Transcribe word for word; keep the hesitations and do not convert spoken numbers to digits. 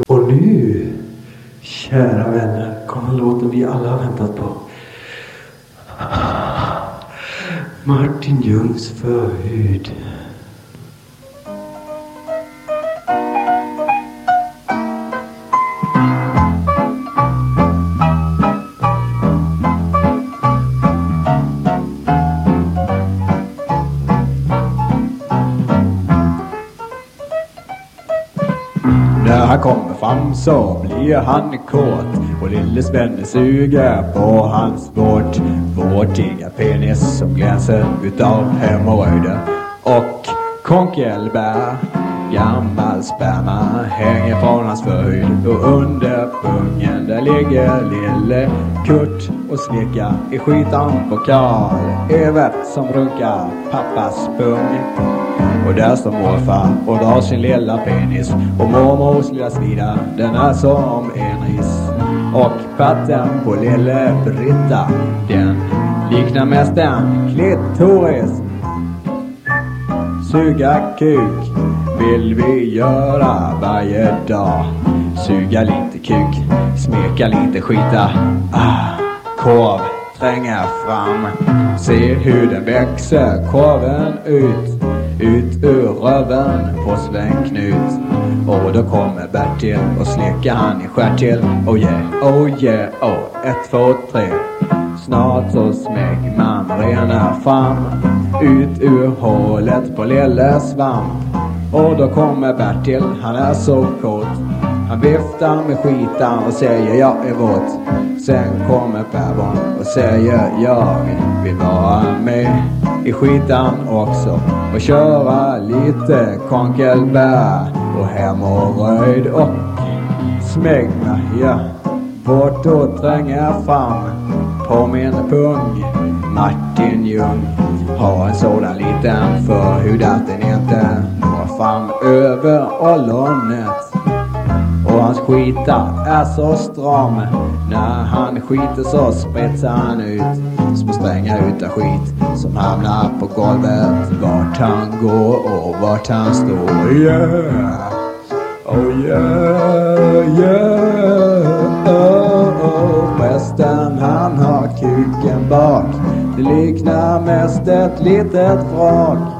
Och nu, kära vänner, kommer låten vi alla har väntat på. Martin Ljungs förhud. När han kommer fram så blir han kåt och lille Svenne suger på hans vårt vårtiga penis som glänser utav hemorrojder och konkelbär. Gammal sperma hänger från hans förhud och under pungen där ligger lille Kurt och slickar i skitan på Karl Evert som runkar pappas pung. Och där står morfar och drar sin lilla penis och mormors lilla svida, den är som en ris. Och patten på lille Britta, den liknar mest en klitoris. Suga kuk vill vi göra varje dag. Suga lite kuk, smeka lite skita. Ah, korv tränger fram. Se hur den växer, korven ut. Ut ur röven på Sven Knut. Och då kommer Bertil och släcker han i skär till. Oh yeah, oh yeah, oh, ett, två, tre. Snart så smäck man rena fram. Ut ur hålet på lille svamp. Och då kommer Bertil, han är så kort. Han viftar med skitan och säger jag är våt. Sen kommer Pervon och säger jag vill vara med i skitan också och köra lite konkelbär och hemorröjd och smegma, ja, vårt då tränger fram på min pung. Martin Ljung har en sådan liten förhud att den inte når fram över ollonet. Och hans skita är så stram. När han skiter så spetsar han ut små strängar utav skit som hamnar på golvet vart han går och vart han står. Yeah, oh yeah, yeah, oh, oh. Prästen han har kuken bak. Det liknar mest ett litet vrak.